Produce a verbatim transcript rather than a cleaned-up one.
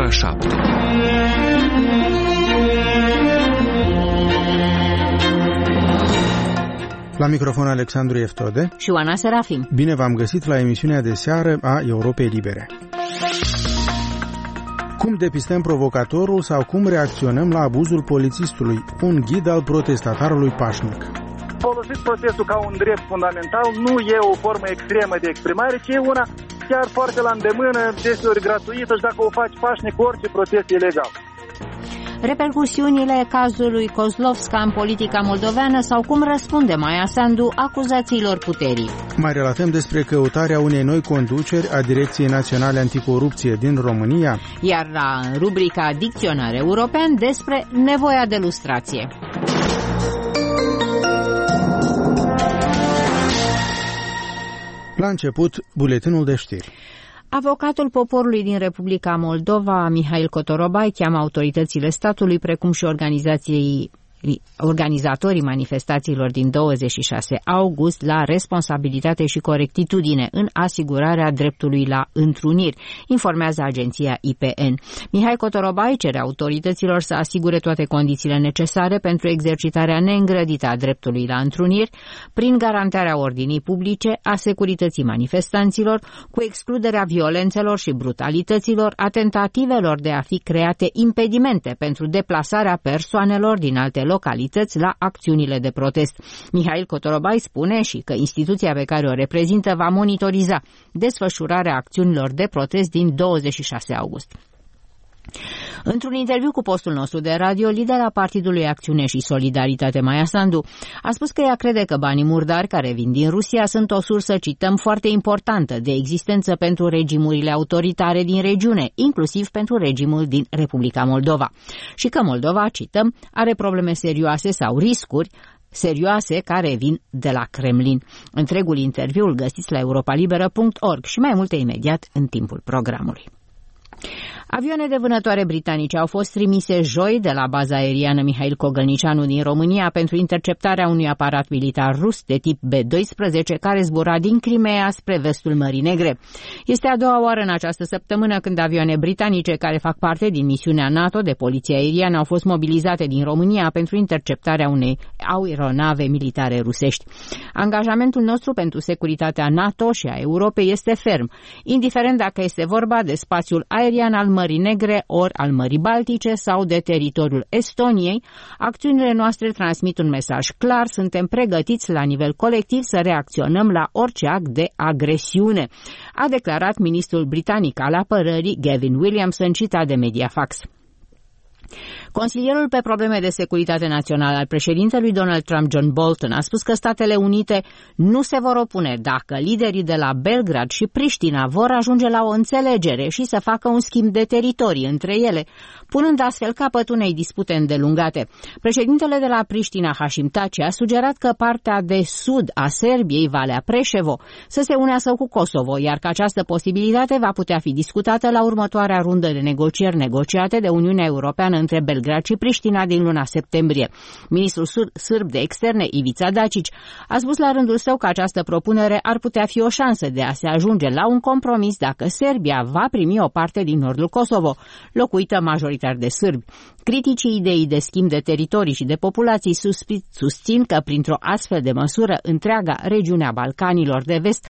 ora șapte. La microfon Alexandru Eftode și Oana Serafim. Bine v-am găsit la emisiunea de seară a Europei Libere. Cum depistăm provocatorul sau cum reacționăm la abuzul polițistului? Un ghid al protestatarului pașnic. Folosit protestul ca un drept fundamental nu e o formă extremă de exprimare, ci e una chiar foarte la îndemână, deseori gratuită și dacă o faci pașnic, orice protest e legal. Repercusiunile cazului Kozlovska în politica moldoveană sau cum răspunde Maia Sandu acuzațiilor puterii. Mai relatăm despre căutarea unei noi conduceri a Direcției Naționale Anticorupție din România. Iar la rubrica Dicționar European despre nevoia de lustrație. La început, buletinul de știri. Avocatul poporului din Republica Moldova, Mihail Cotorobai, cheamă autoritățile statului, precum și organizației organizatorii manifestațiilor din douăzeci și șase august la responsabilitate și corectitudine în asigurarea dreptului la întruniri, informează agenția I P N. Mihai Cotorobai cere autorităților să asigure toate condițiile necesare pentru exercitarea neîngrădită a dreptului la întruniri, prin garantarea ordinii publice, a securității manifestanților, cu excluderea violențelor și brutalităților, a tentativelor de a fi create impedimente pentru deplasarea persoanelor din alte localități la acțiunile de protest. Mihail Cotorobai spune și că instituția pe care o reprezintă va monitoriza desfășurarea acțiunilor de protest din douăzeci și șase august. Într-un interviu cu postul nostru de radio, lidera Partidului Acțiune și Solidaritate, Maia Sandu, a spus că ea crede că banii murdari care vin din Rusia sunt o sursă, cităm, foarte importantă de existență pentru regimurile autoritare din regiune, inclusiv pentru regimul din Republica Moldova. Și că Moldova, cităm, are probleme serioase sau riscuri serioase care vin de la Kremlin. Întregul interviu îl găsiți la europa liberă punct org și mai multe imediat în timpul programului. Avioane de vânătoare britanice au fost trimise joi de la baza aeriană Mihail Cogălnicianu din România pentru interceptarea unui aparat militar rus de tip B doisprezece care zbura din Crimea spre vestul Mării Negre. Este a doua oară în această săptămână când avioane britanice care fac parte din misiunea NATO de poliție aeriană au fost mobilizate din România pentru interceptarea unei aeronave militare rusești. Angajamentul nostru pentru securitatea NATO și a Europei este ferm, indiferent dacă este vorba de spațiul aerian al Mării Negre ori al Mării Baltice sau de teritoriul Estoniei. Acțiunile noastre transmit un mesaj clar, suntem pregătiți la nivel colectiv să reacționăm la orice act de agresiune, a declarat ministrul britanic al apărării Gavin Williamson, citat de Mediafax. Consilierul pe probleme de securitate națională al președintelui Donald Trump, John Bolton, a spus că Statele Unite nu se vor opune dacă liderii de la Belgrad și Priștina vor ajunge la o înțelegere și să facă un schimb de teritorii între ele, punând astfel capăt unei dispute îndelungate. Președintele de la Priștina, Hashim Thaci, a sugerat că partea de sud a Serbiei, Valea Preșevo, să se unească cu Kosovo, iar că această posibilitate va putea fi discutată la următoarea rundă de negocieri negociate de Uniunea Europeană între Belgrad și Priștina din luna septembrie. Ministrul sârb de externe, Ivica Dačić, a spus la rândul său că această propunere ar putea fi o șansă de a se ajunge la un compromis dacă Serbia va primi o parte din nordul Kosovo, locuită majoritar de sârbi. Criticii ideii de schimb de teritorii și de populații susțin că printr-o astfel de măsură întreaga regiune a Balcanilor de vest